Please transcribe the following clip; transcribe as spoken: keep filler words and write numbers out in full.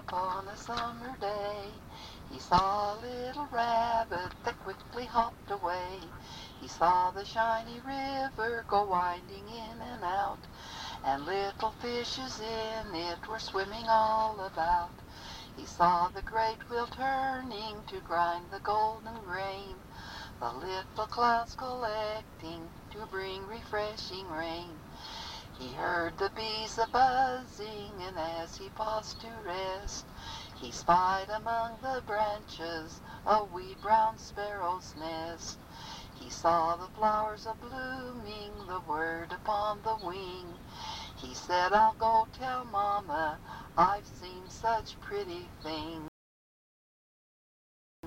On a summer day, he saw a little rabbit that quickly hopped away. He saw the shiny river go winding in and out, and little fishes in it were swimming all about. He saw the great wheel turning to grind the golden grain, the little clouds collecting to bring refreshing rain. He heard the bees a-buzzing, and as he paused to rest, he spied among the branches a wee brown sparrow's nest. He saw the flowers a-blooming, the word upon the wing. He said, "I'll go tell Mama I've seen such pretty things."